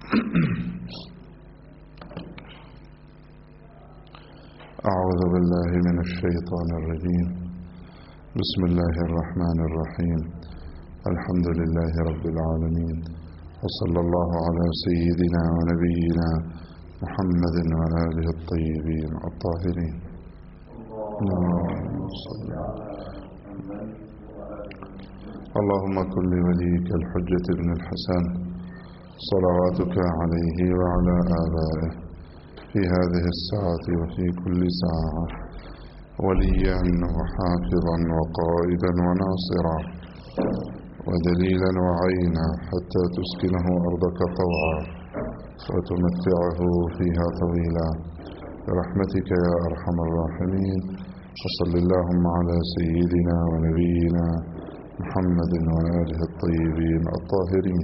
أعوذ بالله من الشيطان الرجيم. بسم الله الرحمن الرحيم. الحمد لله رب العالمين، وصلى الله على سيدنا ونبينا محمد وآله الطيبين الطاهرين. اللهم كن لوليك الحجة بن الحسن صلواتك عليه وعلى آبائه في هذه الساعة وفي كل ساعة وليا وحافظا وقائدا وناصرا ودليلا وعينا حتى تسكنه أرضك طوعا وتمتعه فيها طويلا برحمتك يا أرحم الراحمين. وصل اللهم على سيدنا ونبينا محمد وآله الطيبين الطاهرين.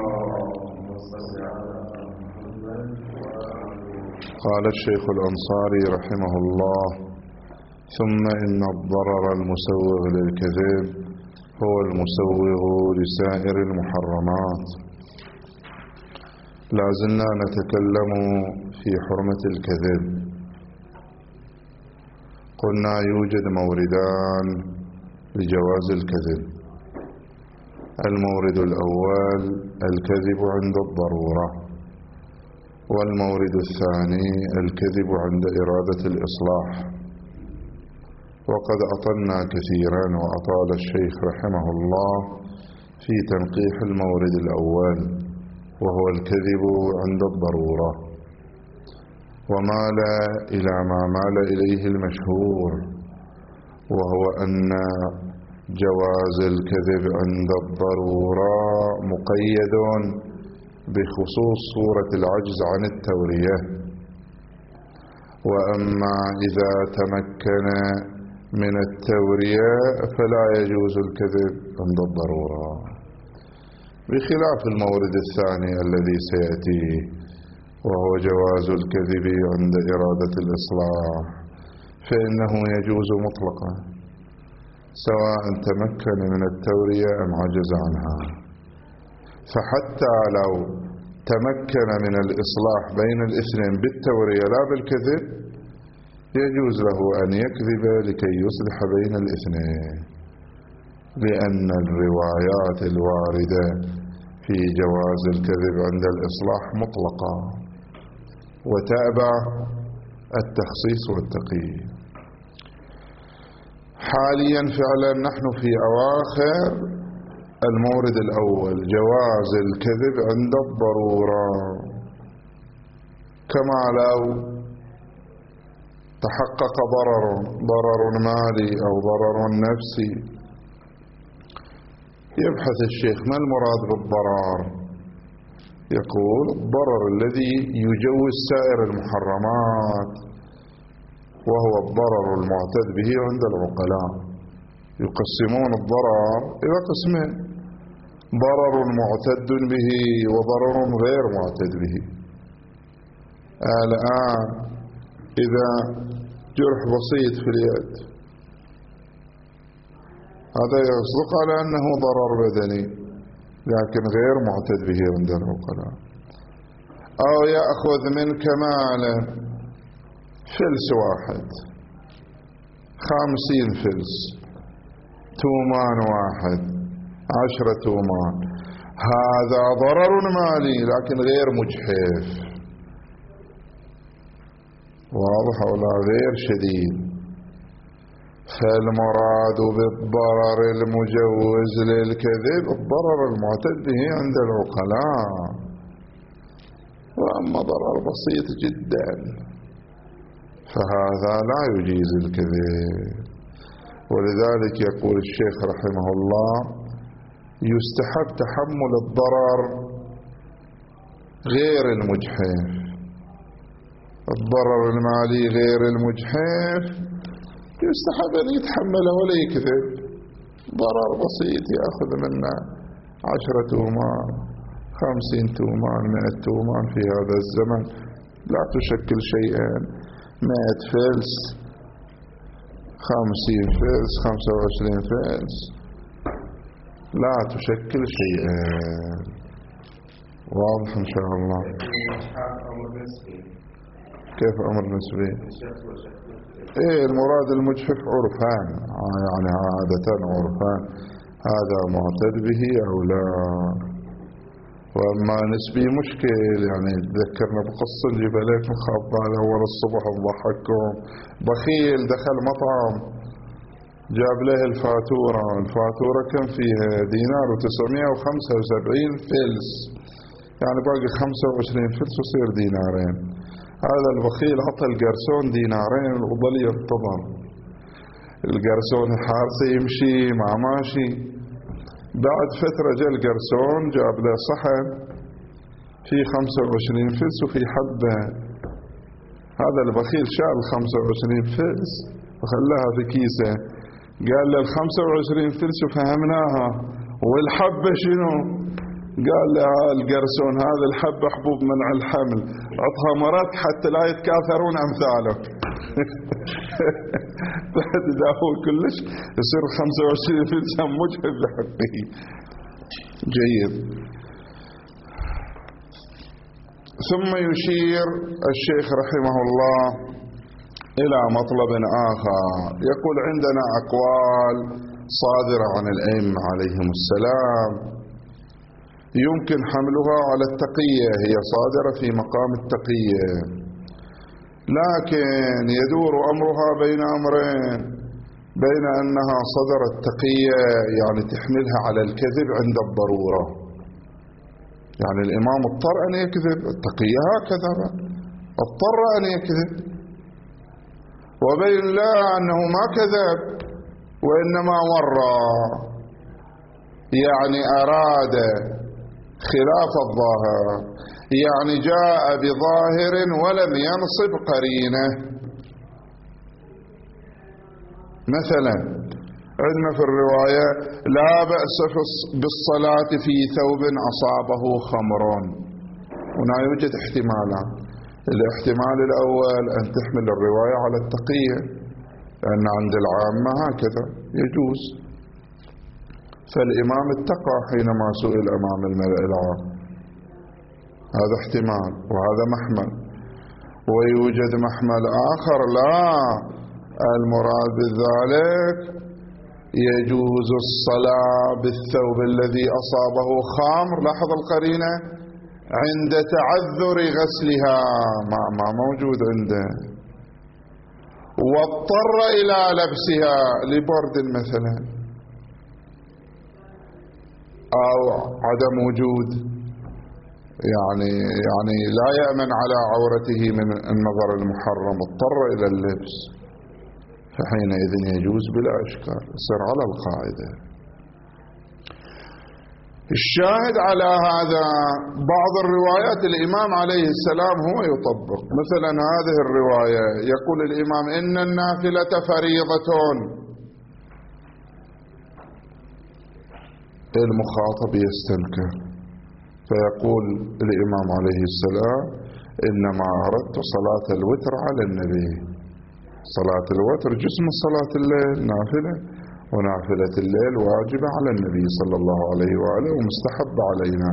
قال الشيخ الأنصاري رحمه الله: ثم إن الضرر المسوغ للكذب هو المسوغ لسائر المحرمات. لا زلنا نتكلم في حرمة الكذب. قلنا يوجد موردان لجواز الكذب. المورد الأول الكذب عند الضرورة، والمورد الثاني الكذب عند إرادة الإصلاح. وقد أطلنا كثيرا وأطال الشيخ رحمه الله في تنقيح المورد الأول وهو الكذب عند الضرورة، ومال إلى ما مال إليه المشهور، وهو أن جواز الكذب عند الضرورة مقيد بخصوص صورة العجز عن التورية، وأما إذا تمكن من التورية فلا يجوز الكذب عند الضرورة، بخلاف المورد الثاني الذي سيأتي وهو جواز الكذب عند إرادة الإصلاح، فإنه يجوز مطلقا سواء تمكن من التورية أم عجز عنها. فحتى لو تمكن من الإصلاح بين الاثنين بالتورية لا بالكذب يجوز له أن يكذب لكي يصلح بين الاثنين، لأن الروايات الواردة في جواز الكذب عند الإصلاح مطلقة وتأبع التخصيص والتقييد. حاليا فعلا نحن في أواخر المورد الأول جواز الكذب عند الضرورة، كما لو تحقق ضرر مالي أو ضرر نفسي. يبحث الشيخ ما المراد بالضرر؟ يقول الضرر الذي يجوز سائر المحرمات، وهو الضرر المعتد به عند العقلاء. يقسمون الضرر إلى قسمين: ضرر معتد به وضرر غير معتد به. الآن إذا جرح بسيط في اليد هذا يصدق على أنه ضرر بدني لكن غير معتد به عند العقلاء. أو يأخذ منك مالا فلس واحد 50 فلس، تومان واحد 10 تومان، هذا ضرر مالي لكن غير مجحف، واضح ولا غير شديد. فالمراد بالضرر المجوز للكذب الضرر المعتد به عند العقلاء، وأما ضرر بسيط جدا فهذا لا يجيز الكذب. ولذلك يقول الشيخ رحمه الله: يستحب تحمل الضرر غير المجحف، الضرر المالي غير المجحف يستحب أن يتحمله ولا يكذب. ضرر بسيط يأخذ منا 10 تومان 50 تومان 100 تومان في هذا الزمن لا تشكل شيئا. 100 فلس 50 فلس 25 فلس لا تشكل شيئا. واضح إن شاء الله. كيف أمر نسبي؟ إيه المراد المجحف عرفان، يعني عادة عرفان هذا معتد به أو لا. وأما نسبي مشكل، يعني تذكرنا بقصة الجبلات مخبال أول الصبح نضحككم. بخيل دخل مطعم جاب له الفاتورة كم فيها؟ دينار و975 فلس، يعني باقي 25 فلس وصير دينارين. هذا البخيل عطى القرسون دينارين وظل ينتظر. القرسون حارسه يمشي مع ماشي. بعد فترة جاء القرسون جاب له صحن فيه 25 فلس وفي حبة. هذا البخيل شال 25 فلس وخلاها في كيسه. قال له 25 فلس وفهمناها، والحبة شنو؟ قال له القرسون هذا الحبة حبوب منع الحمل، عطها مرات حتى لا يتكاثرون أمثاله. إذا هو كلش يصير 25 فلس مجهد بحقه. جيد. ثم يشير الشيخ رحمه الله إلى مطلب آخر، يقول عندنا أقوال صادرة عن الأئمة عليهم السلام يمكن حملها على التقية، هي صادرة في مقام التقية، لكن يدور أمرها بين أمرين: بين أنها صدرت تقية يعني تحملها على الكذب عند الضرورة، يعني الإمام اضطر أن يكذب، التقية هكذا اضطر أن يكذب، وبين لا أنه ما كذب وإنما ورى، يعني أراد خلاف الظاهر، يعني جاء بظاهر ولم ينصب قرينة. مثلا عندنا في الرواية لا بأس بالصلاة في ثوب أصابه خمر، هنا يوجد احتمالان. الاحتمال الأول أن تحمل الرواية على التقية، لأن عند العامة هكذا يجوز، فالإمام اتقى حينما سئل أمام الملأ العام، هذا احتمال وهذا محمل. ويوجد محمل آخر لا، المراد بذلك يجوز الصلاة بالثوب الذي أصابه خمر، لاحظ القرينة، عند تعذر غسلها، ما موجود عنده، واضطر إلى لبسها لبرد مثلا أو عدم وجود، يعني لا يأمن على عورته من النظر المحرم، اضطر إلى اللبس، فحينئذ يجوز بلا إشكال، يصير على القاعدة. الشاهد على هذا بعض الروايات الإمام عليه السلام هو يطبق، مثلا هذه الرواية يقول الإمام إن النافلة فريضة، المخاطب يستنكر فيقول الإمام عليه السلام إنما أردت صلاة الوتر على النبي، صلاة الوتر جزء من صلاة الليل نافلة، ونافلة الليل واجبة على النبي صلى الله عليه وآله ومستحب علينا.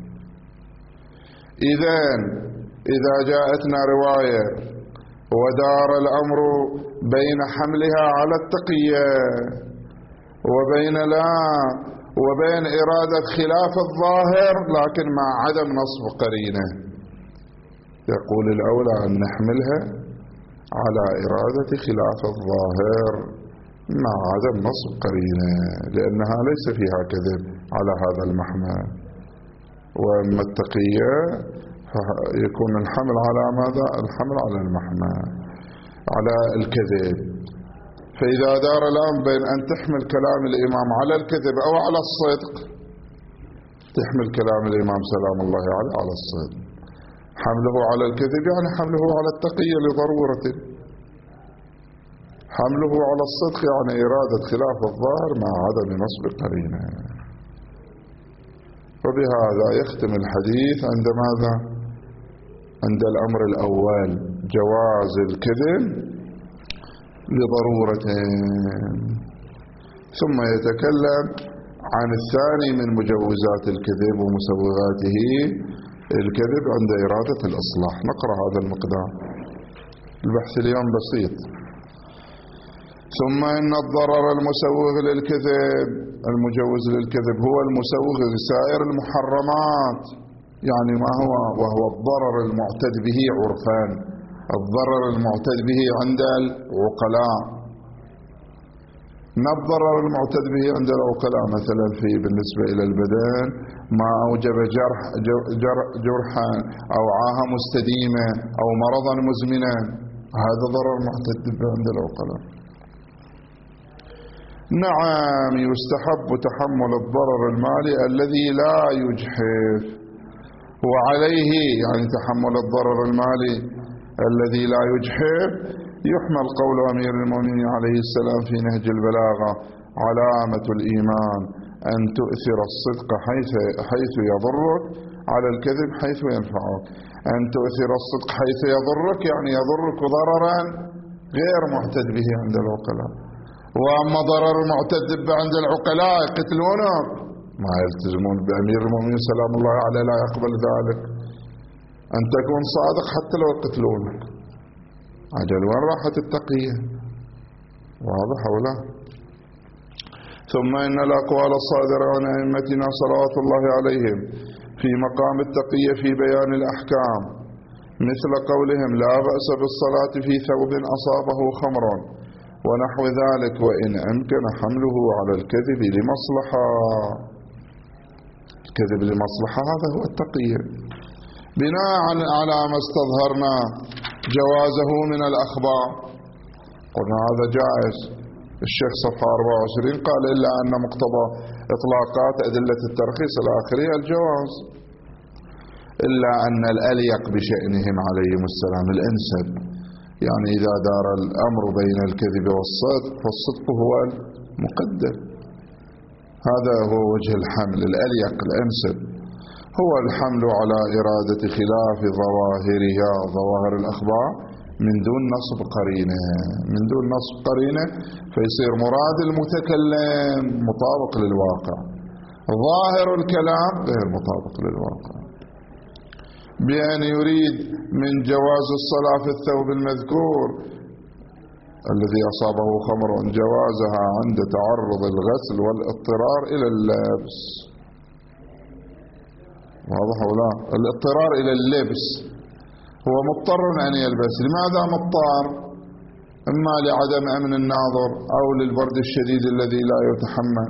إذا جاءتنا رواية ودار الأمر بين حملها على التقية وبين إرادة خلاف الظاهر لكن مع عدم نصب قرينة، يقول الأولى أن نحملها على إرادة خلاف الظاهر مع عدم نصب قرينة، لأنها ليس فيها كذب على هذا المحمل. وأما التقية فيكون الحمل على ماذا؟ الحمل على المحمل على الكذب. فإذا دار الأمر بين أن تحمل كلام الإمام على الكذب أو على الصدق، تحمل كلام الإمام سلام الله عليه على الصدق. حمله على الكذب يعني حمله على التقية لضرورة، حمله على الصدق يعني إرادة خلاف الظاهر مع عدم نصب قرينة. وبهذا يختم الحديث عند ماذا؟ عند الأمر الأول جواز الكذب لضرورة، ثم يتكلم عن الثاني من مجوزات الكذب ومسوغاته الكذب عند إرادة الإصلاح. نقرأ هذا المقدار، البحث اليوم بسيط. ثم إن الضرر المسوغ للكذب المجوز للكذب هو المسوغ لسائر المحرمات، يعني ما هو؟ وهو الضرر المعتد به عرفان، الضرر المعتد به عند العقلاء. ما الضرر المعتد به عند العقلاء؟ مثلا بالنسبة إلى البدن ما أوجب جرحا أو عاهة مستديمة أو مرضا مزمنا، هذا ضرر معتد به عند العقلاء. نعم، يستحب تحمل الضرر المالي الذي لا يجحف، وعليه يعني تحمل الضرر المالي الذي لا يجحف يحمل قول أمير المؤمنين عليه السلام في نهج البلاغة: علامة الإيمان أن تؤثر الصدق حيث يضرك على الكذب حيث ينفعك. أن تؤثر الصدق حيث يضرك يعني يضرك ضررا غير معتد به عند العقلاء، وأما ضرر معتد به عند العقلاء يقتلونك، ما يلتزمون بأمير المؤمنين سلام الله عليه، لا يقبل ذلك. أن تكون صادق حتى لو يقتلونك. عجل وين راحت التقية؟ واضح ولا؟ ثم إن الأقوال الصادرة عن أئمتنا صلوات الله عليهم في مقام التقية في بيان الأحكام، مثل قولهم: لا بأس بالصلاة في ثوب أصابه خمر ونحو ذلك، وإن أمكن حمله على الكذب لمصلحة. الكذب لمصلحة هذا هو التقية، بناء على ما استظهرنا جوازه من الأخبار. قلنا هذا جائز. الشيخ صفحة 24 قال: إلا أن مقتضى إطلاقات أدلة الترخيص الآخرية الجواز، إلا أن الأليق بشأنهم عليهم السلام الأنسب، يعني إذا دار الأمر بين الكذب والصدق فالصدق هو المقدم. هذا هو وجه الحمل الأليق الأنسب، هو الحمل على إرادة خلاف ظواهرها، ظواهر الأخبار، من دون نصب قرينة، من دون نصب قرينة، فيصير مراد المتكلم مطابق للواقع، ظاهر الكلام غير مطابق للواقع. بأن يريد من جواز الصلاة في الثوب المذكور الذي أصابه خمر جوازها عند تعرض الغسل والاضطرار إلى اللبس. واضح ولا؟ الاضطرار إلى اللبس، هو مضطر أن يلبس. لماذا مضطر؟ إما لعدم أمن الناظر أو للبرد الشديد الذي لا يتحمل.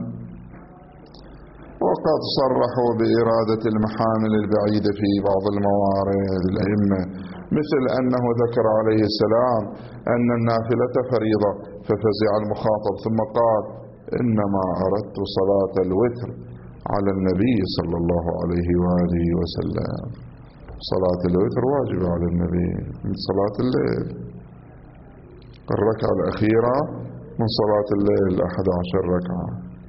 وقد صرحوا بإرادة المحامل البعيدة في بعض الموارد الأئمة، مثل أنه ذكر عليه السلام أن النافلة فريضة ففزع المخاطب ثم قال: إنما أردت صلاة الوتر على النبي صلى الله عليه وآله وسلم. صلاة الوتر واجبة على النبي من صلاة الليل، الركعة الأخيرة من صلاة الليل 11 ركعة.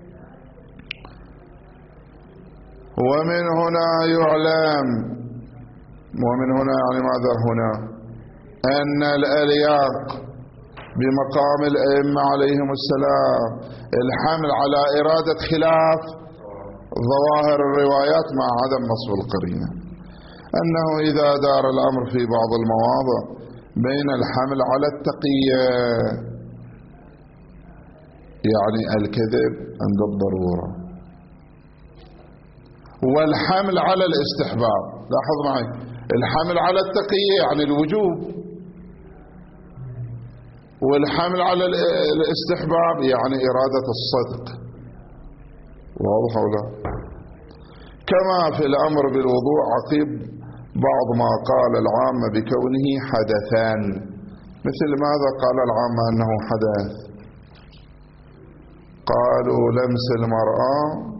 ومن هنا يعلم، ومن هنا يعني ماذا هنا؟ أن الألياق بمقام الأئمة عليهم السلام الحمل على إرادة خلاف ظواهر الروايات مع عدم نصب القرينة، أنه إذا دار الأمر في بعض المواضع بين الحمل على التقية يعني الكذب عند الضرورة، والحمل على الاستحباب، لاحظ معي، الحمل على التقية يعني الوجوب، والحمل على الاستحباب يعني إرادة الصدق. واضح ولا؟ كما في الأمر بالوضوء عقيب بعض ما قال العامة بكونه حدثان. مثل ماذا قال العامة أنه حدث؟ قالوا لمس المرأة،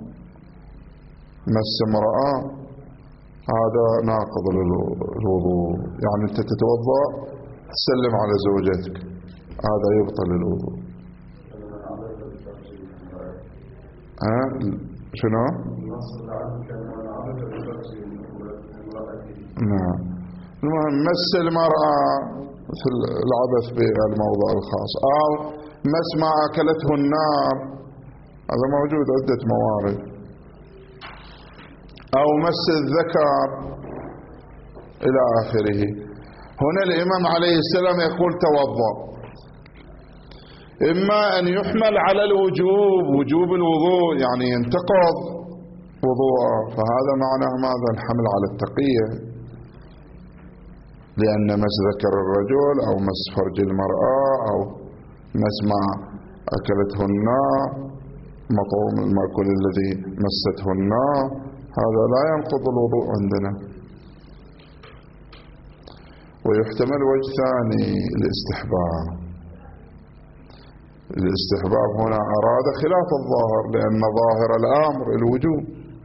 مس امرأة، هذا ناقض للوضوء، يعني أنت تتوضأ تسلم على زوجتك، هذا يبطل الوضوء. شنو؟ نعم. المهم مس المرأة مثل العبث بالموضع الخاص، أو مس ما أكلته النار، هذا موجود عدة موارد، أو مس الذكر إلى آخره. هنا الإمام عليه السلام يقول توضأ، إما أن يحمل على الوجوب، وجوب الوضوء يعني ينتقض وضوءه، فهذا معناه ماذا؟ الحمل على التقية، لأن مس ذكر الرجل أو مس فرج المرأة أو مس ما أكلته النار، مطعوم المأكول الذي مسته النار، هذا لا ينقض الوضوء عندنا. ويحتمل وجه ثاني الاستحباب. الاستحباب هنا أراد خلاف الظاهر، لأن ظاهر الأمر الوجوب،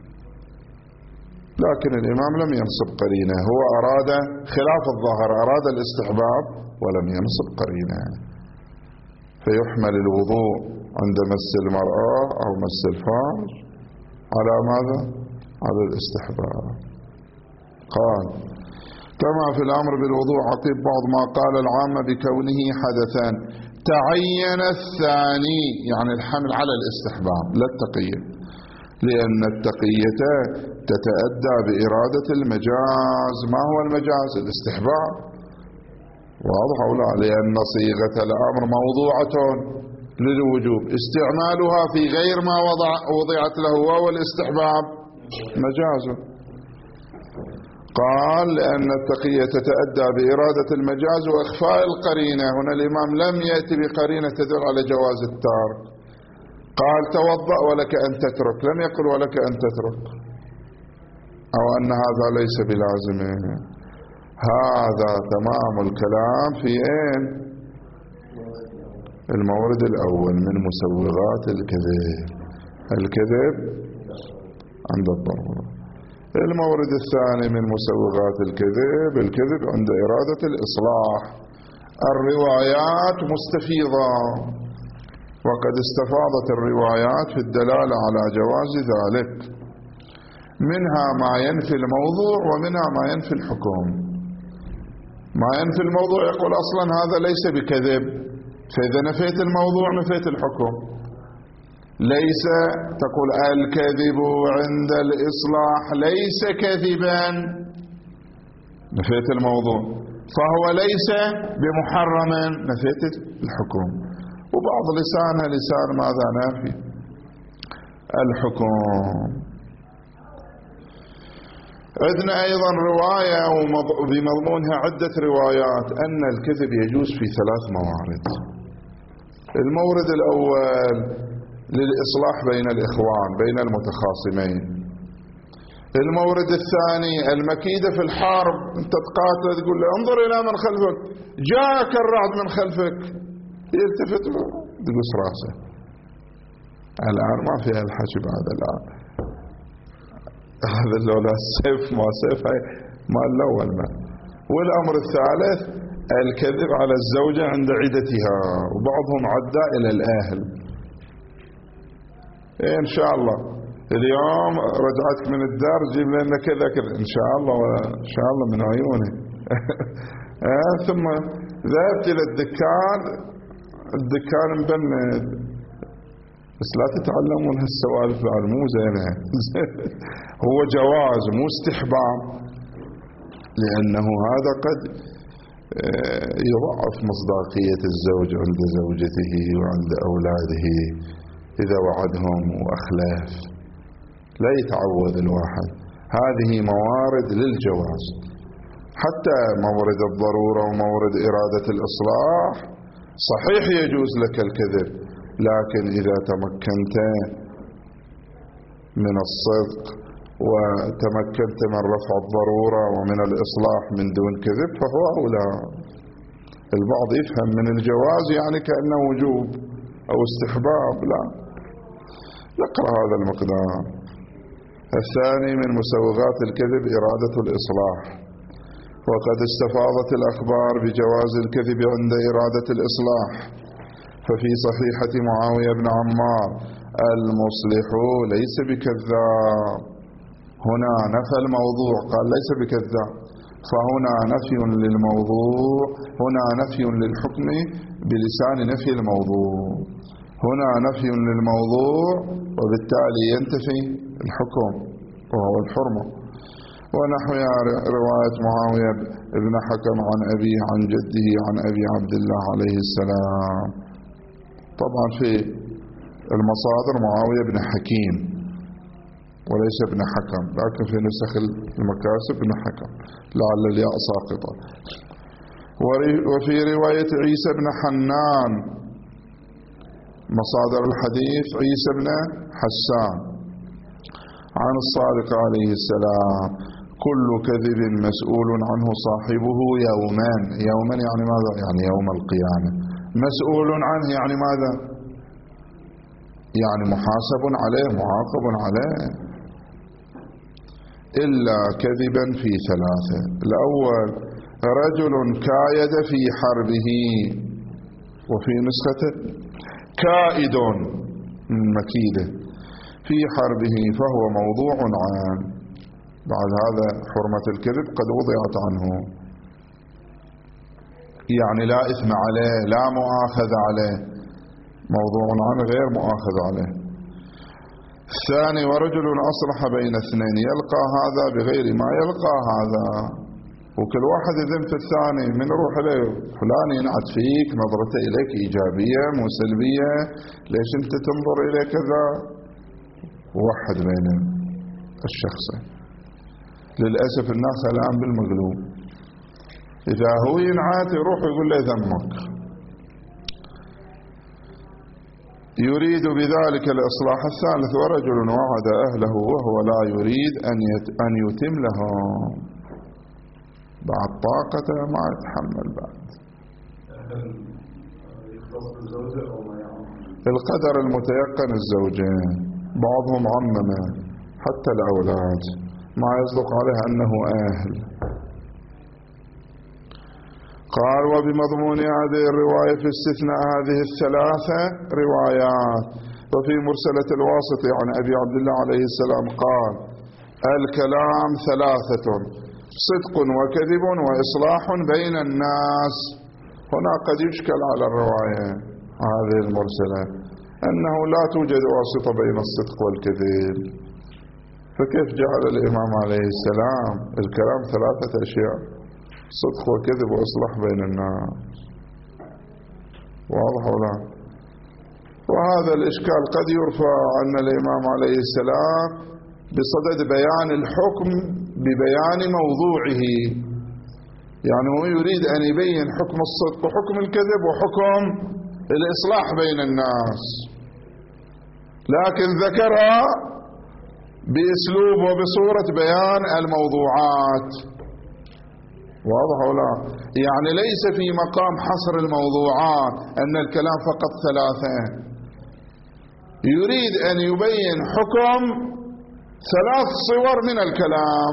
لكن الإمام لم ينصب قرينة، هو أراد خلاف الظاهر، أراد الاستحباب ولم ينصب قرينة، فيحمل الوضوء عند مس المرأة أو مس الفرج على ماذا؟ على الاستحباب. قال كما في الأمر بالوضوء عقيب بعض ما قال العامة بكونه حدثا، تعين الثاني يعني الحمل على الاستحباب لا التقية، لأن التقية تتأدى بإرادة المجاز. ما هو المجاز؟ الاستحباب، واضح أو لا؟ لأن صيغة الأمر موضوعة للوجوب، استعمالها في غير ما وضعت له وهو الاستحباب مجاز. قال لأن التقية تتأدى بإرادة المجاز وإخفاء القرينة. هنا الإمام لم يأتي بقرينة تدل على جواز الترك، قال توضأ ولك أن تترك، لم يقل ولك أن تترك أو أن هذا ليس بلازم. هذا تمام الكلام في أين؟ المورد الأول من مسوغات الكذب، الكذب عند الضرورة. المورد الثاني من مسوغات الكذب، الكذب عند إرادة الإصلاح. الروايات مستفيضة، وقد استفاضت الروايات في الدلالة على جواز ذلك، منها ما ينفي الموضوع ومنها ما ينفي الحكم. ما ينفي الموضوع يقول أصلا هذا ليس بكذب، فإذا نفيت الموضوع نفيت الحكم. ليس تقول الكذب عند الإصلاح ليس كذبا، نفيت الموضوع، فهو ليس بمحرم، نفيت الحكم. وبعض لسانها لسان ماذا؟ نافي الحكم. عندنا أيضا رواية بمضمونها عدة روايات أن الكذب يجوز في 3 موارد. المورد الأول للإصلاح بين الإخوان، بين المتخاصمين. المورد الثاني المكيدة في الحرب، أنت تقاتل تقول له انظر إلى من خلفك، جاءك الرعد من خلفك، يلتفت له تقص راسه. الآن ما فيها الحكي بعد الآن، هذا لولا السيف ما سيف ما الأول ما. والأمر الثالث الكذب على الزوجة عند عدتها، وبعضهم عدى إلى الأهل. إن شاء الله اليوم رجعتك من الدار جيب لنا كذا كذا، إن شاء الله إن شاء الله من عيوني. ثم ذهبت إلى الدكان مبند، بس لا تتعلمون هالسوالف بعد، مو زينة. هو جواز مو استحباب، لأنه هذا قد يضعف مصداقية الزوج عند زوجته وعند أولاده إذا وعدهم وأخلاف، لا يتعود الواحد. هذه موارد للجواز، حتى مورد الضرورة ومورد إرادة الإصلاح صحيح يجوز لك الكذب، لكن إذا تمكنت من الصدق وتمكنت من رفع الضرورة ومن الإصلاح من دون كذب فهو أولى. البعض يفهم من الجواز يعني كأنه وجوب أو استحباب، لا. نقرأ هذا المقدار. الثاني من مسوغات الكذب إرادة الإصلاح، وقد استفاضت الأخبار بجواز الكذب عند إرادة الإصلاح. ففي صحيحة معاوية بن عمار المصلح ليس بكذاب، هنا نفى الموضوع قال ليس بكذاب، فهنا نفي للموضوع، هنا نفي للحكم بلسان نفي الموضوع، هنا نفي للموضوع وبالتالي ينتفي الحكم وهو الحرمة. ونحوها رواية معاوية بن حكم عن أبيه عن جده عن أبي عبد الله عليه السلام. طبعا في المصادر معاوية بن حكيم وليس ابن حكم، لكن في نسخ المكاسب بن حكم لعل الياء ساقطة. وفي رواية عيسى بن حنان مصادر الحديث عيسى بن حسان عن الصادق عليه السلام: كل كذب مسؤول عنه صاحبه يوما. يوما يعني ماذا؟ يعني يوم القيامة. مسؤول عنه يعني ماذا؟ يعني محاسب عليه معاقب عليه. إلا كذبا في ثلاثة: الأول رجل كايد في حربه، وفي نسخة كائد من مكيدة في حربه فهو موضوع عام. بعد هذا حرمة الكذب قد وضعت عنه، يعني لا إثم عليه لا مؤاخذ عليه، موضوع عنه غير مؤاخذ عليه. الثاني ورجل أصلح بين اثنين، يلقى هذا بغير ما يلقى هذا، وكل واحد يذم في الثاني، من يروح له فلان ينعت فيك، نظرته إليك إيجابية مو سلبية، ليش أنت تنظر إليه كذا، ووحد بين الشخصين. للأسف الناس الآن بالمقلوب، إذا هو ينعت يروح يقول له ذمك، يريد بذلك الإصلاح. الثالث ورجل وعد أهله وهو لا يريد أن يتم لهم، بعد طاقته ما يتحمل بعد. القدر المتيقن الزوجين، بعضهم عممه حتى الأولاد، ما يصدق عليه أنه أهل. قال: وبمضمون هذه الرواية في استثناء هذه الثلاثة روايات. وفي مرسلة الواسط عن أبي عبد الله عليه السلام قال: الكلام ثلاثة: صدق وكذب وإصلاح بين الناس. هنا قد يشكل على الرواية هذه المرسلة أنه لا توجد واسطة بين الصدق والكذب، فكيف جعل الإمام عليه السلام الكلام ثلاثة أشياء: صدق وكذب وإصلاح بين الناس؟ واضح ولا؟ وهذا الإشكال قد يرفع أن الإمام عليه السلام بصدد بيان الحكم ببيان موضوعه، يعني هو يريد أن يبين حكم الصدق وحكم الكذب وحكم الإصلاح بين الناس، لكن ذكرها بأسلوب وبصورة بيان الموضوعات. واضح ولا؟ يعني ليس في مقام حصر الموضوعات أن الكلام فقط ثلاثة، يريد أن يبين حكم ثلاث صور من الكلام.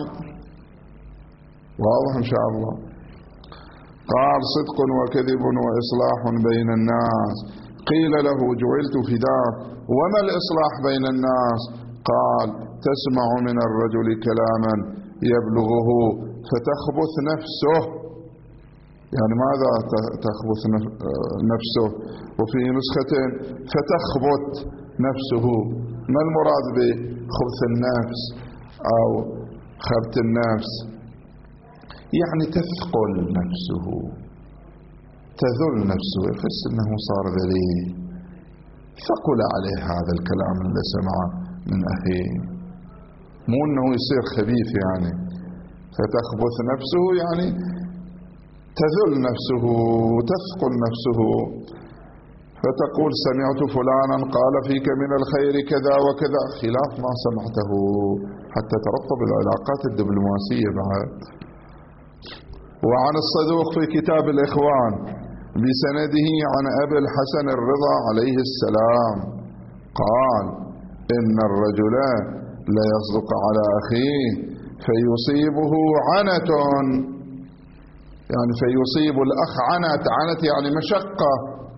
واضح إن شاء الله. قال: صدق وكذب وإصلاح بين الناس. قيل له: جعلت فداك، وما الإصلاح بين الناس؟ قال: تسمع من الرجل كلاما يبلغه فتخبث نفسه. يعني ماذا تخبث نفسه؟ وفي نسخة فتخبط نفسه. ما المراد بخبث النفس أو خبث النفس؟ يعني تثقل نفسه، تذل نفسه، يحس أنه صار ذليل، ثقل عليه هذا الكلام اللي سمعه من أخيه، مو أنه يصير خبيث يعني. فتخبث نفسه يعني تذل نفسه تثقل نفسه، فتقول: سمعت فلانا قال فيك من الخير كذا وكذا، خلاف ما سمعته، حتى ترتب العلاقات الدبلوماسية بعد. وعن الصدوق في كتاب الإخوان بسنده عن أبي الحسن الرضا عليه السلام قال: إن الرجل لا يصدق على أخيه فيصيبه عنة، يعني فيصيب الأخ عنة يعني مشقة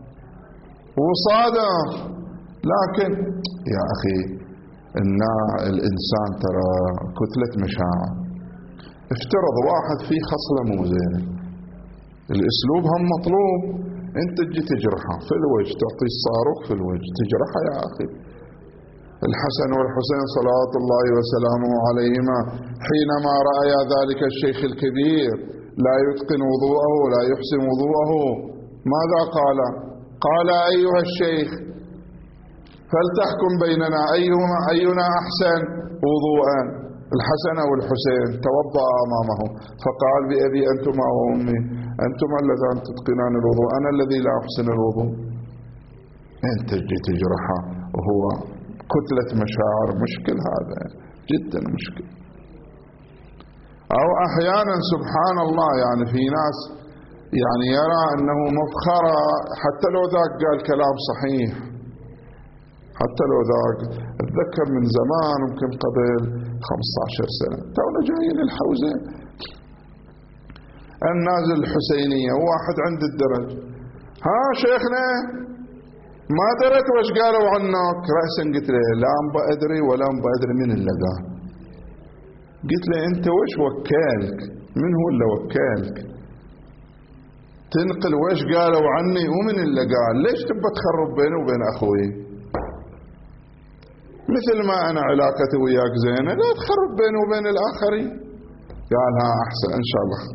وصادق، لكن يا أخي إن الإنسان ترى كتلة مشاعر. افترض واحد فيه خصلة مو زينة، الأسلوب هم مطلوب، أنت تجي تجرحه في الوجه، تعطي الصاروخ في الوجه تجرحه، يا أخي الحسن والحسين صلوات الله وسلامه عليهما حينما رأيا ذلك الشيخ الكبير لا يتقن وضوءه ولا يحسن وضوءه ماذا قال؟ قال أيها الشيخ فلتحكم بيننا أينا أحسن وضوءا، الحسن أو الحسين. توضأ أمامه فقال بأبي أنتما وأمي أنتما اللذان تتقنان الوضوء، أنا الذي لا أحسن الوضوء. أنت جيت تجرحه وهو كتلة مشاعر، مشكل هذا جدا مشكل. أو أحيانا سبحان الله يعني في ناس يعني يرى أنه مفخرة حتى لو ذاك قال كلام صحيح، حتى لو ذاك. أتذكر من زمان ممكن قبل 15 سنة تونا جايين الحوزة النازل الحسينية، وواحد عند الدرج ها شيخنا ما درت وش قالوا عنك رأسا. قلت له لا أنبا أدري ولا أنبا أدري من اللي قال. قلت له أنت وش وكالك؟ من هو اللي وكالك تنقل وش قالوا عني ومن اللي قال؟ ليش تبى تخرب بيني وبين أخوي؟ مثل ما أنا علاقتي وياك زينة لا تخرب بيني وبين الآخرين. قال ها أحسن إن شاء الله.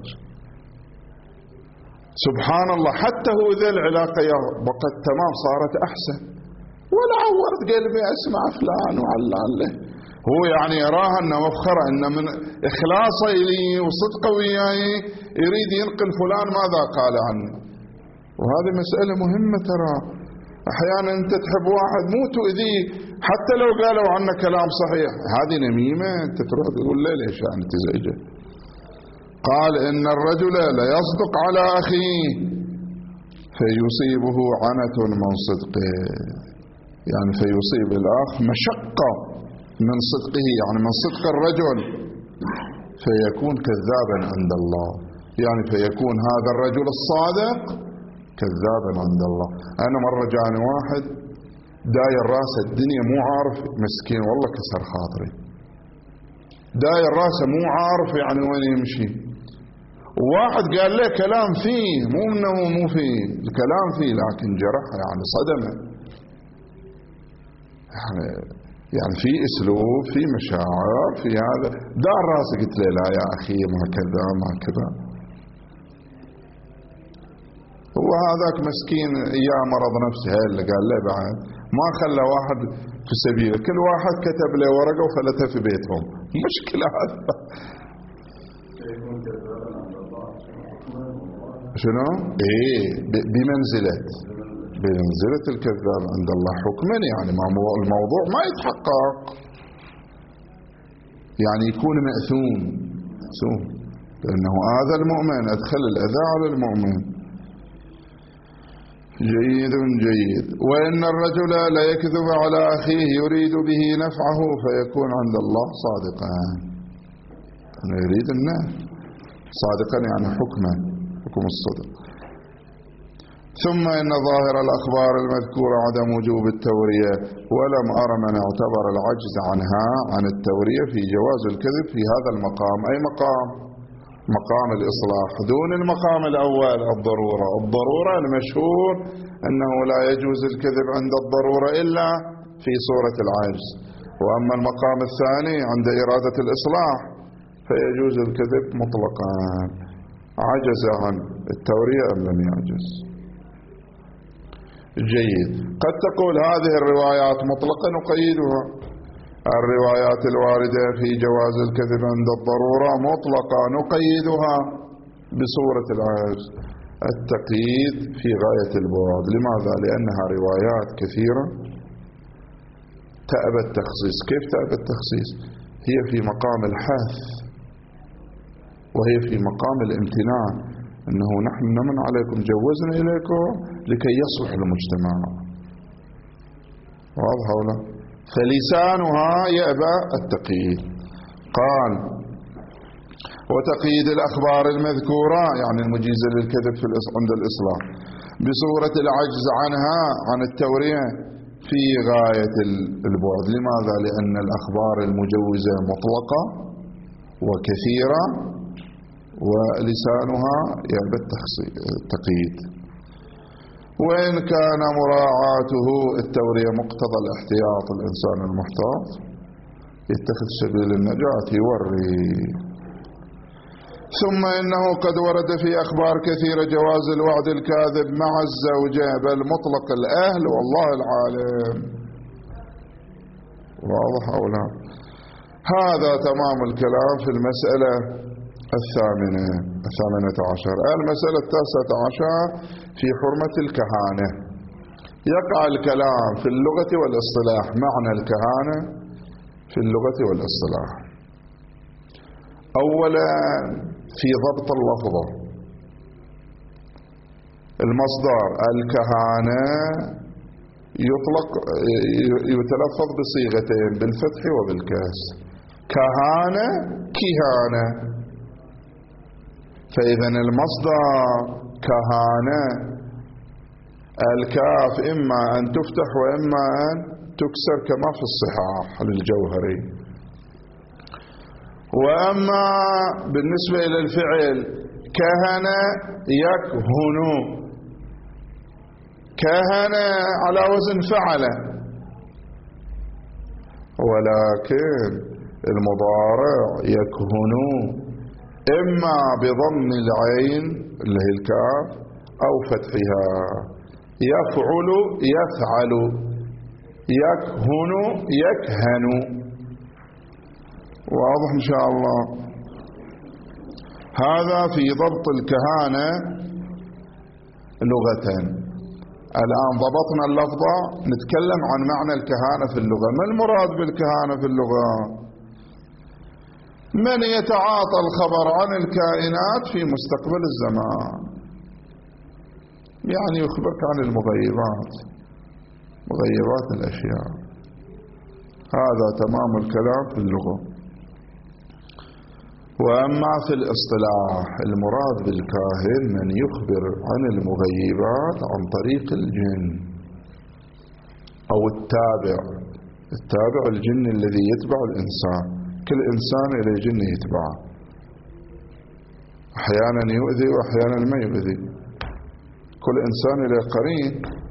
سبحان الله حتى هو ذا العلاقة بقت تمام صارت أحسن، ولا عورت قلبي أسمع فلان وعلان له. هو يعني يراها أنه مفخرة، أن من إخلاصه إلي وصدقه وياي يريد ينقل فلان ماذا قال عنه. وهذه مسألة مهمة ترى. أحيانا أنت تحب واحد مو تؤذيه حتى لو قالوا عنه كلام صحيح، هذه نميمة. أنت تروح تقول له ليش يعني تزعجه. قال إن الرجل ليصدق على أخيه فيصيبه عنة من صدقه، يعني فيصيب الأخ مشقة من صدقه، يعني من صدق الرجل، فيكون كذابا عند الله، يعني فيكون هذا الرجل الصادق كذابا عند الله. أنا مرة جاني واحد داير راسه الدنيا مو عارف، مسكين والله كسر خاطري، داير راسه مو عارف يعني وين يمشي. وواحد قال له كلام فيه مو انه مو فيه الكلام فيه، لكن جرح يعني صدمه، يعني في اسلوب في مشاعر في هذا. دار راسه قلت له لا يا اخي ما كذا ما كذا. هو هذاك مسكين اياه مرض نفسي، هاي اللي قال له بعد ما خلى واحد في سبيله، كل واحد كتب له ورقه وفلتها في بيتهم. مشكله هذا. شنو؟ بمنزلة الكذاب عند الله حكما، يعني الموضوع ما يتحقق، يعني يكون مأثوم لأنه آذى المؤمن، أدخل الأذى على المؤمن. جيد. وإن الرجل لا يكذب على أخيه يريد به نفعه فيكون عند الله صادقا، أنه يريد النفع صادقا يعني حكم الصدق. ثم إن ظاهر الأخبار المذكورة عدم وجوب التورية، ولم أر من اعتبر العجز عنها عن التورية في جواز الكذب في هذا المقام. أي مقام الإصلاح دون المقام الأول الضرورة المشهور أنه لا يجوز الكذب عند الضرورة إلا في صورة العجز. وأما المقام الثاني عند إرادة الإصلاح فيجوز الكذب مطلقا. عجز عن التورية أم لم يعجز؟ جيد. قد تقول هذه الروايات مطلقا نقيدها. الروايات الواردة في جواز الكذب عند الضرورة مطلقة نقيدها بصورة العجز. التقييد في غاية البعد. لماذا؟ لأنها روايات كثيرة تأبى التخصيص. كيف تأبى التخصيص؟ هي في مقام الحث وهي في مقام الامتناع، أنه نحن نمن عليكم جوزنا إليكم لكي يصلح المجتمع. واضح ولا؟ فلسانها يأبى التقييد. قال وتقييد الأخبار المذكورة يعني المجيزة للكذب عند الإصلاح بصورة العجز عنها عن التورية في غاية البعد. لماذا؟ لأن الأخبار المجوزة مطلقة وكثيرة ولسانها يأبى التقييد. وإن كان مراعاته التورية مقتضى الاحتياط، الإنسان المحتاط يتخذ سبيل النجاة يوري. ثم إنه قد ورد في أخبار كثيرة جواز الوعد الكاذب مع الزوجة، بل مطلق الأهل والله العالم. واضح أو لا؟ هذا تمام الكلام في المسألة 18. المسألة 19 في حرمة الكهانة. يقع الكلام في اللغة والاصطلاح. معنى الكهانة في اللغة والاصطلاح: أولا في ضبط اللفظة. المصدر الكهانة يتلفظ بصيغتين، بالفتح وبالكسر. كهانة كهانة. فإذا المصدر كهانة الكاف إما أن تفتح وإما أن تكسر كما في الصحاح للجوهري. وأما بالنسبة إلى الفعل كهن يكهن، كهن على وزن فعل، ولكن المضارع يكهن إما بضم العين اللي هي الكاف أو فتحها. يفعل يفعل، يكهن يكهن. واضح إن شاء الله؟ هذا في ضبط الكهانة لغة. الآن ضبطنا اللفظة، نتكلم عن معنى الكهانة في اللغة. ما المراد بالكهانة في اللغة؟ من يتعاطى الخبر عن الكائنات في مستقبل الزمان، يعني يخبرك عن المغيبات، مغيبات الأشياء. هذا تمام الكلام في اللغة. وأما في الاصطلاح المراد بالكاهن من يخبر عن المغيبات عن طريق الجن أو التابع. التابع الجن الذي يتبع الإنسان. كل إنسان إلى جن يتبعه، أحيانا يؤذي وأحيانا ما يؤذي. كل إنسان إلى قرين.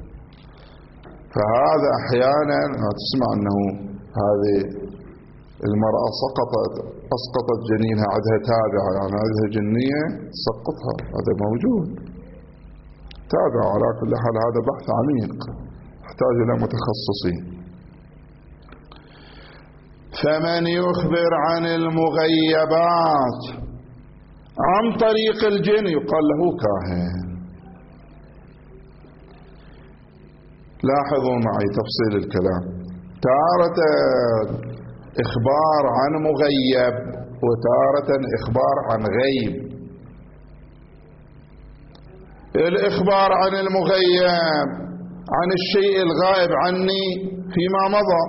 فهذا أحيانا تسمع أنه هذه المرأة أسقطت جنينها، عندها تابعة، يعني عندها جنية سقطها، هذا موجود. تابع. على كل حال هذا بحث عميق يحتاج إلى متخصصين. فمن يخبر عن المغيبات عن طريق الجن يقال له كاهن. لاحظوا معي تفصيل الكلام. تارة إخبار عن مغيب وتارة إخبار عن غيب. الإخبار عن المغيب عن الشيء الغائب عني فيما مضى.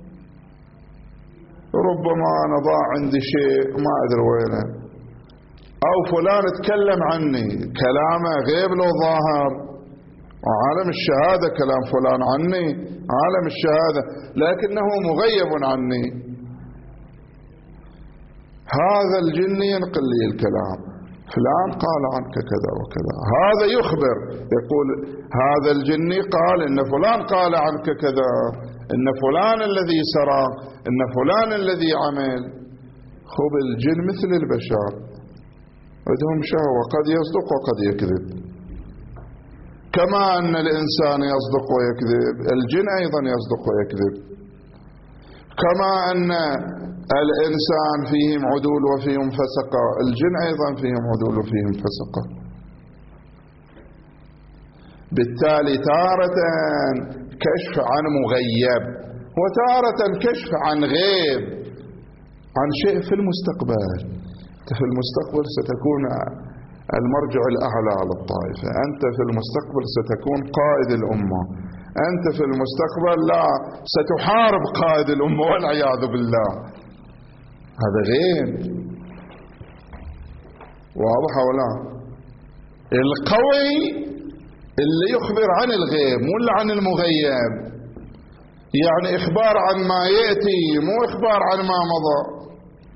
ربما أنا ضاع عندي شيء ما أدري وينه، أو فلان تكلم عني كلامه غيب له ظاهر، وعالم الشهادة كلام فلان عني عالم الشهادة، لكنه مغيب عني. هذا الجن ينقل لي الكلام، فلان قال عنك كذا وكذا. هذا يخبر، يقول هذا الجني قال إن فلان قال عنك كذا، إن فلان الذي سرى، إن فلان الذي عمل. خب الجن مثل البشر، عندهم شهوة، قد يصدق وقد يكذب. كما أن الإنسان يصدق ويكذب، الجن أيضا يصدق ويكذب. كما أن الإنسان فيهم عدول وفيهم فسقة، الجن أيضا فيهم عدول وفيهم فسقة. بالتالي تارة كشف عن مغيب، وتارة كشف عن غيب، عن شيء في المستقبل. في المستقبل ستكون المرجع الأعلى على الطائفة، أنت في المستقبل ستكون قائد الأمة، أنت في المستقبل لا ستحارب قائد الأمة والعياذ بالله. هذا غيب. واضح ولا؟ القوي اللي يخبر عن الغيب مو اللي عن المغيب. يعني إخبار عن ما يأتي، مو إخبار عن ما مضى.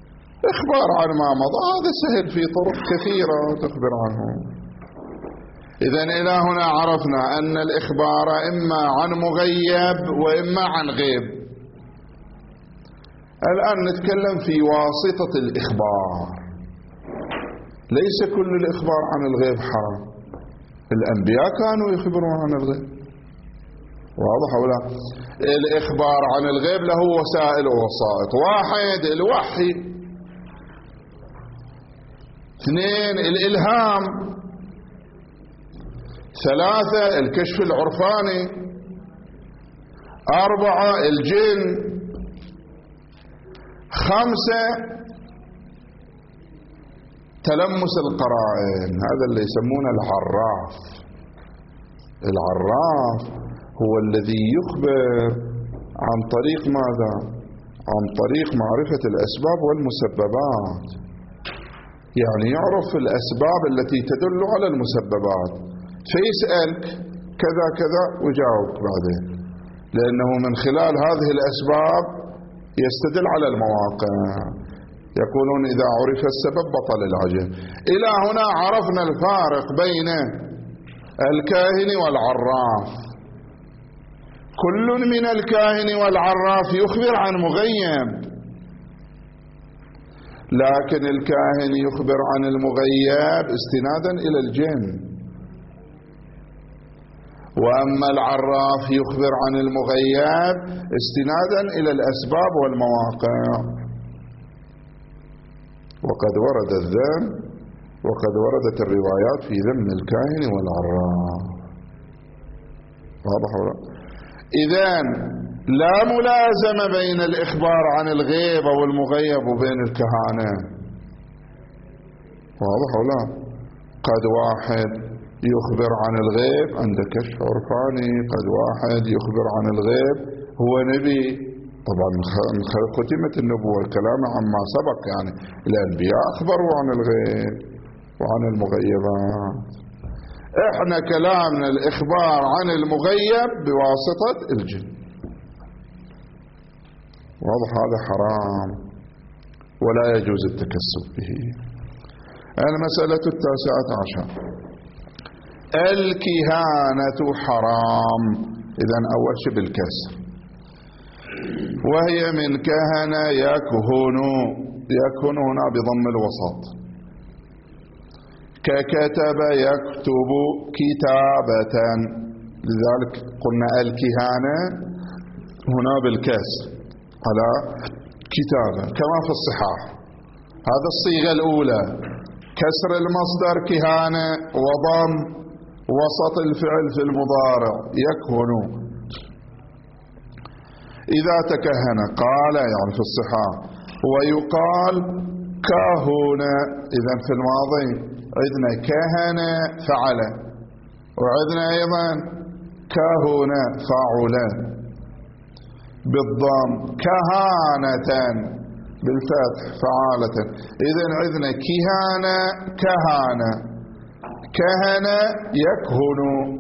إخبار عن ما مضى هذا سهل، في طرق كثيرة تخبر عنه. إذن إلى هنا عرفنا أن الإخبار إما عن مغيب وإما عن غيب. الآن نتكلم في واسطة الإخبار. ليس كل الإخبار عن الغيب حرام، الأنبياء كانوا يخبرون عن الغيب، واضح ولا؟ الإخبار عن الغيب له وسائل ووسائط: واحد الوحي، اثنين الإلهام، ثلاثة الكشف العرفاني، أربعة الجن، خمسة تلمس القرائن. هذا اللي يسمونه العراف. العراف هو الذي يخبر عن طريق ماذا؟ عن طريق معرفة الأسباب والمسببات، يعني يعرف الأسباب التي تدل على المسببات، فيسألك كذا كذا ويجاوبك بعدين، لأنه من خلال هذه الأسباب يستدل على المواقع. يقولون إذا عرف السبب بطل العجب. إلى هنا عرفنا الفارق بين الكاهن والعراف. كل من الكاهن والعراف يخبر عن مغيب، لكن الكاهن يخبر عن المغيب استنادا إلى الجن، وأما العراف يخبر عن المغيب استنادا إلى الأسباب والمواقع. وقد ورد الذم وقد وردت الروايات في ذم الكاهن والعراف، واضح ولا؟ إذن لا ملازمة بين الإخبار عن الغيب والمغيب وبين الكهانة، واضح ولا؟ قد واحد يخبر عن الغيب عند كشف عرفاني، قد واحد يخبر عن الغيب هو نبي. طبعا ختمت النبوة الكلام عما سبق، يعني الأنبياء أخبروا عن الغيب وعن المغيبات. احنا كلامنا الإخبار عن المغيب بواسطة الجن، واضح؟ هذا حرام ولا يجوز التكسب به. المسألة 19: الكهانة حرام. إذن أول شيء بالكسر، وهي من كهن يكهن. يكهن هنا بضم الوسط، ككتب يكتب كتابة، لذلك قلنا الكهانة هنا بالكسر على كتابة كما في الصحاح. هذا الصيغة الأولى، كسر المصدر كهانة وضم وسط الفعل في المضارع يكهن. إذا تكهن قال يعني في الصحاح، ويقال كهن. إذن في الماضي عندنا كهن فعل، وعندنا أيضا كهن فاعل بالضم، كهانة بالفتح فعالة. إذن عندنا كهانة كهانة، كهن يكهن.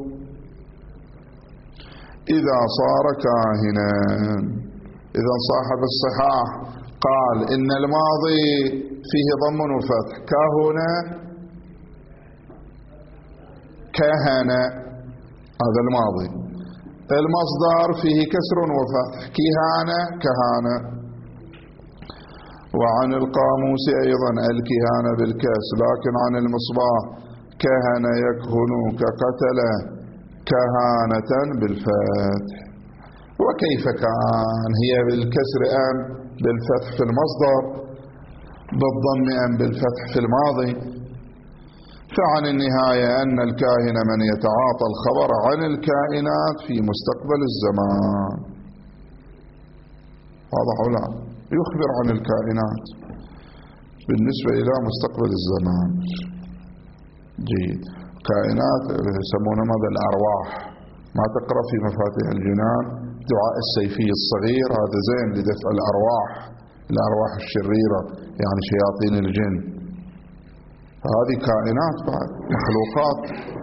إذا صار كاهنا، إذا صاحب الصحاح قال إن الماضي فيه ضم وفتح، كهنا كهنا هذا الماضي، المصدر فيه كسر وفتح، كهانة كهانة. وعن القاموس أيضا الكهانة بالكسر، لكن عن المصباح كهن يكهن كقتل كهانة بالفتح. وكيف كان؟ هي بالكسر أم بالفتح في المصدر، بالضم أم بالفتح في الماضي؟ فعن النهاية أن الكاهن من يتعاطى الخبر عن الكائنات في مستقبل الزمان، واضح ولا؟ يخبر عن الكائنات بالنسبة إلى مستقبل الزمان. جيد. كائنات يسمونها ماذا؟ الأرواح. ما تقرأ في مفاتيح الجنان دعاء السيفي الصغير، هذا زين لدفع الأرواح، الأرواح الشريرة يعني شياطين الجن. هذه كائنات بعد مخلوقات.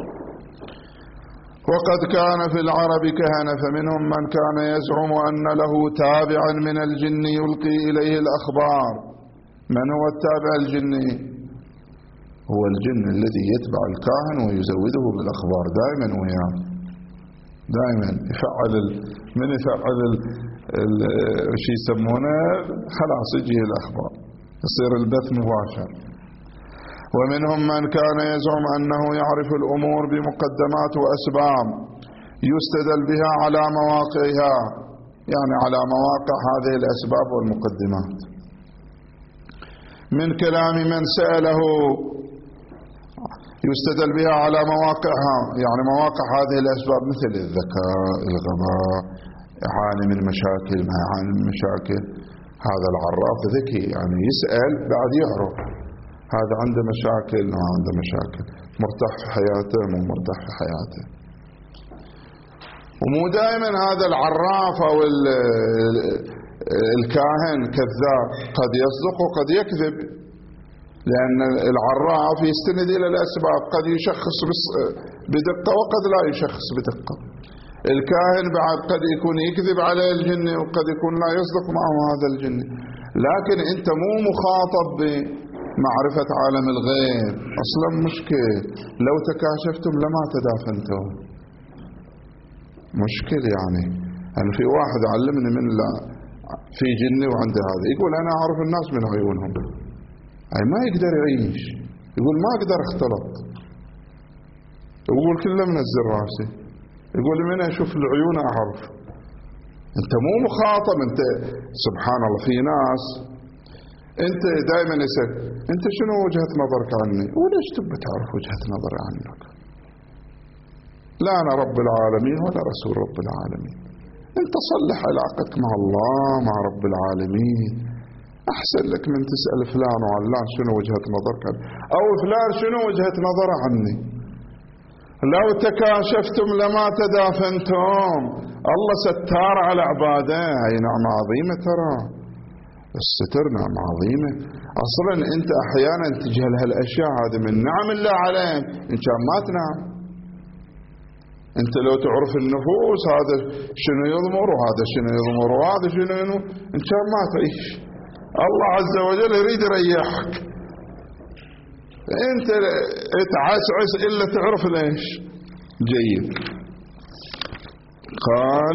وقد كان في العرب كهنة، فمنهم من كان يزعم أن له تابعا من الجن يلقي إليه الأخبار. من هو التابع الجني؟ هو الجن الذي يتبع الكاهن ويزوده بالأخبار دائما وياه، دائما يفعل من يفعل شيء يسمونه خلاص يجي الأخبار، يصير البث مباشر. ومنهم من كان يزعم أنه يعرف الأمور بمقدمات وأسباب يستدل بها على مواقعها، يعني على مواقع هذه الأسباب والمقدمات، من كلام من سأله يستدل بها على مواقعها، يعني مواقع هذه الأسباب مثل الذكاء، الغباء، يعاني من مشاكل ما يعاني من مشاكل. هذا العراف ذكي، يعني يسأل بعد يعرف هذا عنده مشاكل ما عنده مشاكل، مرتاح في حياته مو مرتاح في حياته. ومو دائما هذا العراف أو الكاهن كذاب، قد يصدق وقد يكذب، لأن العراف يستند إلى الأسباب، قد يشخص بدقة وقد لا يشخص بدقة. الكاهن بعد قد يكون يكذب على الجن وقد يكون لا يصدق معه هذا الجن. لكن أنت مو مخاطب بمعرفة عالم الغيب أصلا، مشكل لو تكاشفتم لما تدافنتم، مشكل. يعني أنا في واحد علمني من لا في جني وعنده هذا، يقول أنا أعرف الناس من عيونهم، أي ما يقدر يعيش، يقول ما أقدر اختلط، يقول كله منزل راسي، يقول من أشوف العيون أعرف. أنت مو مخاطب، أنت سبحان الله في ناس أنت دائما يسأل أنت شنو وجهة نظرك عني، وليش تبي تعرف وجهة نظري عنك؟ لا أنا رب العالمين ولا رسول رب العالمين، أنت صلح علاقتك مع الله مع رب العالمين، أحسن لك من تسأل فلان وعلان شنو وجهة نظرك عني، أو فلان شنو وجهة نظره عني. لو تكاشفتم لما تدافنتم. الله ستار على عباده، هاي نعمة عظيمة، ترى الستر نعمة عظيمة. أصلا أنت أحيانا تجهل هالأشياء، هذه من نعم الله عليك إن كان ما تنام. أنت لو تعرف النفوس هذا شنو يضمر وهذا شنو يضمر وهذا شنو، إن كان ما تعيش. الله عز وجل يريد يريحك، أنت تعسعس إلا تعرف ليش. جيد. قال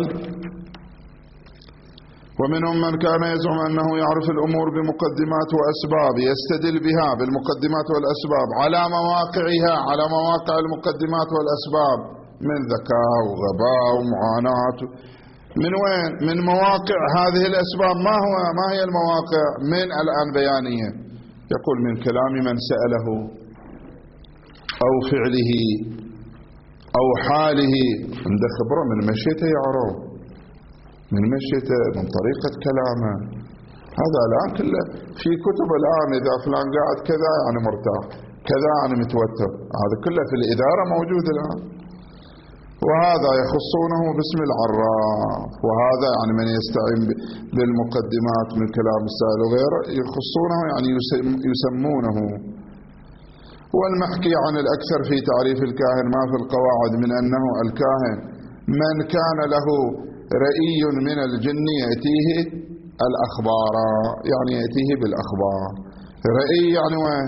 ومنهم من كان يزعم أنه يعرف الأمور بمقدمات وأسباب يستدل بها بالمقدمات والأسباب على مواقعها، على مواقع المقدمات والأسباب، من ذكاء وغباء ومعاناة. من وين؟ من مواقع هذه الأسباب. ما هي المواقع؟ من الآن بيانية. يقول من كلام من سأله أو فعله أو حاله، عنده خبرة من مشيته يعرف، من مشيته، من طريقة كلامه. هذا الآن كله في كتب الآن، إذا فلان قاعد كذا يعني مرتاح، كذا يعني متوتر، هذا كله في الإدارة موجود الآن. وهذا يخصونه باسم العراف، وهذا يعني من يستعين بالمقدمات من كلام السائل وغيره يخصونه، يعني يسمونه. والمحكي عن الأكثر في تعريف الكاهن ما في القواعد من أنه الكاهن من كان له رئي من الجن يأتيه الأخبار، يعني يأتيه بالأخبار. رئي يعني وين؟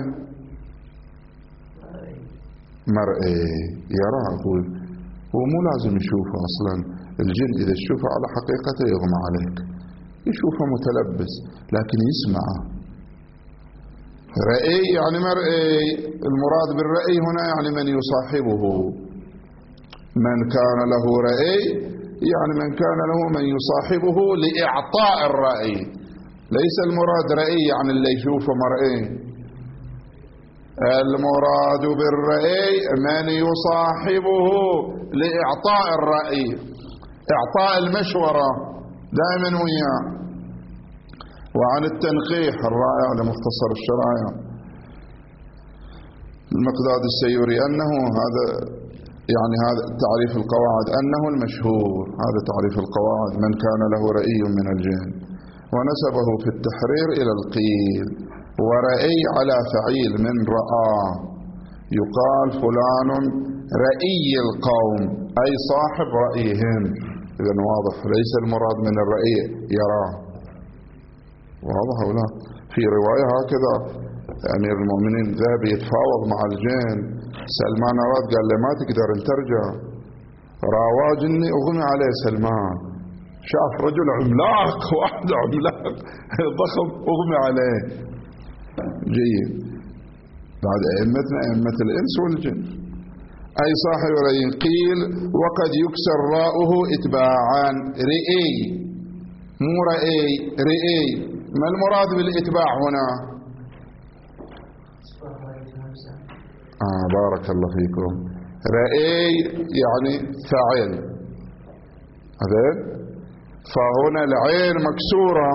مرئي، يرى. أقول هو مو لازم يشوفه أصلا، الجن إذا تشوفه على حقيقته يغمى عليك، يشوفه متلبس لكن يسمعه. رئي يعني مرئي، المراد بالرئي هنا يعني من يصاحبه. من كان له رئي يعني من كان له من يصاحبه لإعطاء الرأي، ليس المراد رأي يعني اللي يشوفه مرئي. المراد بالرأي من يصاحبه لإعطاء الرأي، إعطاء المشورة دائما وياه. وعن التنقيح الرائع لمختصر الشرائع المقداد السيوري أنه هذا يعني هذا تعريف القواعد، أنه المشهور، هذا تعريف القواعد، من كان له رأي من الجن، ونسبه في التحرير إلى القيل. ورأي على فعيل من رأى، يقال فلان رأي القوم أي صاحب رأيهم. إذن واضح، ليس المراد من الرأي يراه، واضح ولا؟ في رواية هكذا أمير المؤمنين ذهب يتفاوض مع الجن. سلمان أراد قال له ما تقدر أن ترجع. راواجني أغمي عليه سلمان، شاف رجل عملاق، واحد عملاق ضخم أغمي عليه. جيد. بعد أئمتنا أئمة الإنس والجن. أي صاحب رأي قيل وقد يكسر راؤه إتباعا. رئي مو رأي، رئي. ما المراد بالإتباع هنا؟ بارك الله فيكم. رأي يعني فاعل هذا، فهنا العين مكسورة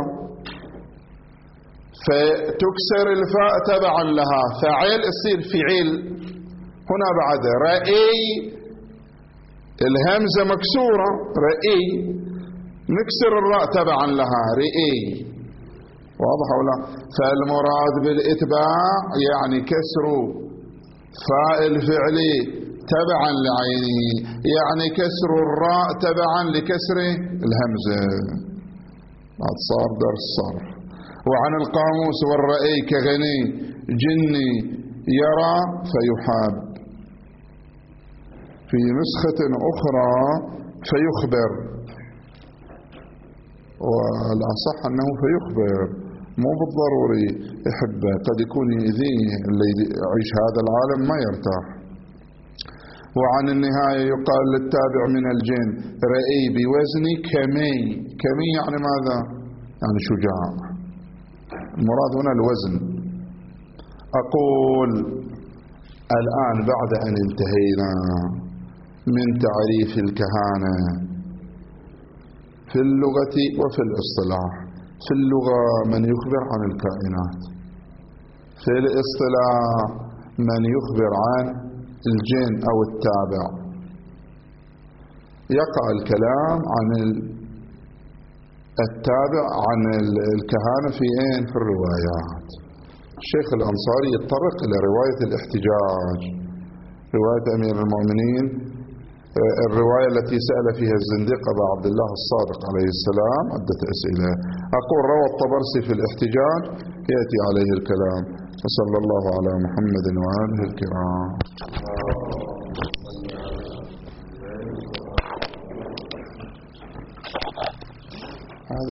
فتكسر الفاء تبعا لها، فاعل يصير فعل. هنا بعد رأي الهمزة مكسورة رأي، نكسر الراء تبعا لها رأي. واضح ولا؟ فالمراد بالإتباع يعني كسر فاء الفعل تبعا لعينه، يعني كسر الراء تبعا لكسر الهمزة. بعد صار درس صرف. وعن القاموس والرأي كغني جني يرى فيحاب. في نسخة أخرى فيخبر، والأصح أنه فيخبر، مو بالضروري يحبه، قد يكون يؤذيه اللي يعيش هذا العالم ما يرتاح. وعن النهاية يقال للتابع من الجن رأي بوزن كمي. كمي يعني ماذا؟ يعني شجاع. المراد هنا الوزن. أقول الآن بعد أن انتهينا من تعريف الكهانة في اللغة وفي الاصطلاح. في اللغة من يخبر عن الكائنات، في الاصطلاح من يخبر عن الجن أو التابع. يقع الكلام عن التابع عن الكهانة في في الروايات. الشيخ الأنصاري يتطرق إلى رواية الاحتجاج، رواية أمير المؤمنين، الرواية التي سأل فيها الزنديق أبا عبد الله الصادق عليه السلام عدة أسئلة. أقول روى الطبرسي في الاحتجاج، يأتي عليه الكلام. وصلى الله على محمد وآله الكرام.